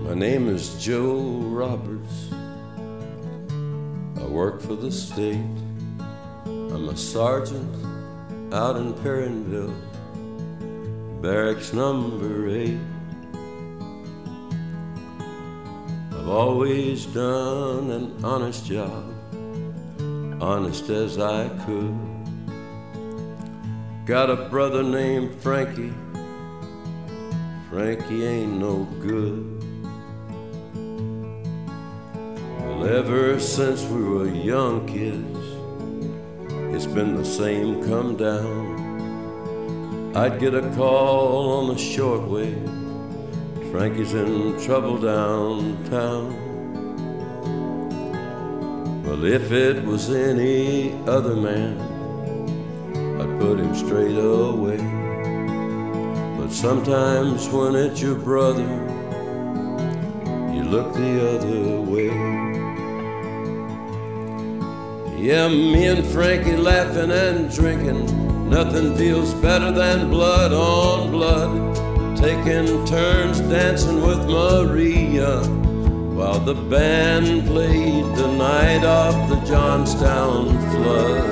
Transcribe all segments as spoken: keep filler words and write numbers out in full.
My name is Joe Roberts. I work for the state. I'm a sergeant out in Perrineville, barracks number eight. I've always done an honest job, honest as I could. Got a brother named Frankie. Frankie ain't no good. Well, ever since we were young kids, it's been the same come down. I'd get a call on the shortwave, Frankie's in trouble downtown. Well, if it was any other man, I'd put him straight away. But sometimes when it's your brother, you look the other way. Yeah, me and Frankie laughing and drinking, nothing feels better than blood on blood. Taking turns dancing with Maria while the band played the night of the Johnstown flood.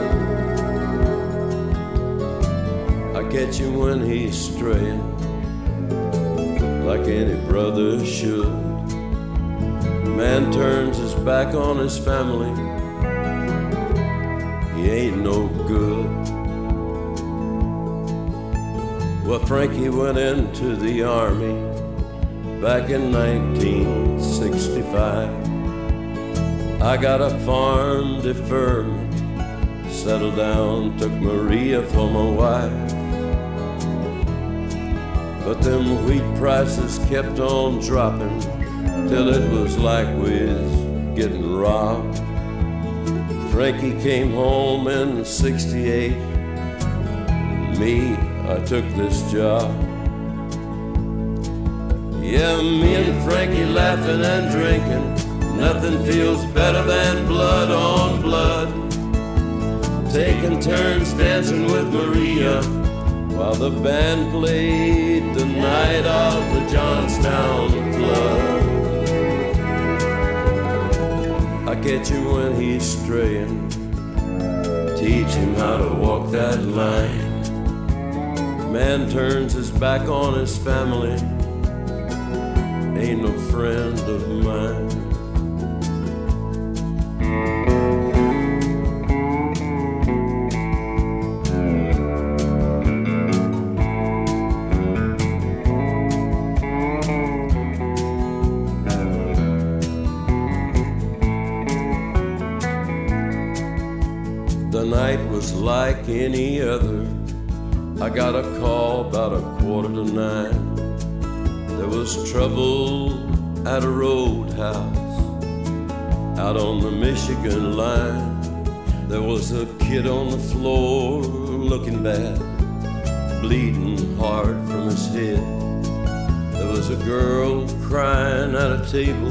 I catch him when he's straying, like any brother should. Man turns his back on his family, he ain't no good. Well, Frankie went into the army back in nineteen sixty-five. I got a farm deferment, settled down, took Maria for my wife. But them wheat prices kept on dropping till it was like we was getting robbed. Frankie came home in sixty-eight. Me, I took this job. Yeah, me and Frankie laughing and drinking, nothing feels better than blood on blood. Taking turns dancing with Maria while the band played the night of the Johnstown flood. I catch him when he's straying, teach him how to walk that line. Man turns his back on his family, ain't no friend of mine. The night was like any other. I got a call about a quarter to nine. There was trouble at a roadhouse out on the Michigan line. There was a kid on the floor looking bad, bleeding hard from his head. There was a girl crying at a table.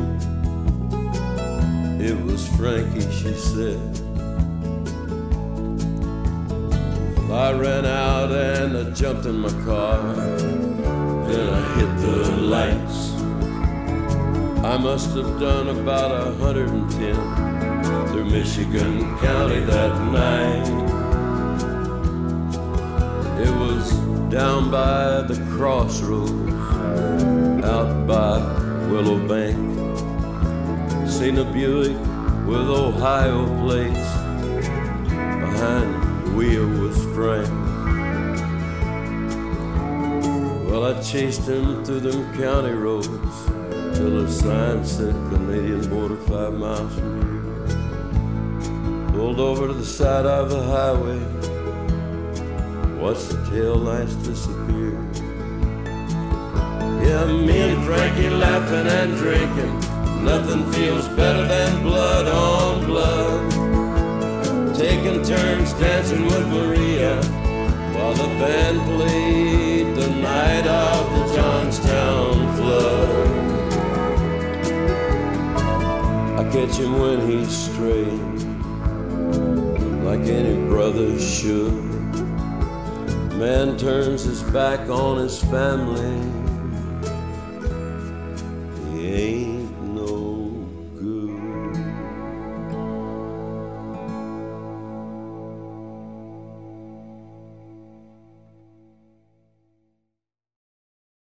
It was Frankie, she said. I ran out and I jumped in my car. Then I hit the lights. I must have done about a hundred and ten through Michigan County that night. It was down by the crossroads, out by Willow Bank. Seen a Buick with Ohio plates. Behind the wheel was Frank. Well, I chased him through them county roads till a sign said Canadian border five miles from here. Pulled over to the side of the highway, watched the tail lights disappear. Yeah, me and Frankie laughing and drinking, nothing feels better than blood on blood. Taking turns dancing with Maria while the band played the night of the Johnstown flood. I catch him when he's straying, like any brother should. Man turns his back on his family, he game.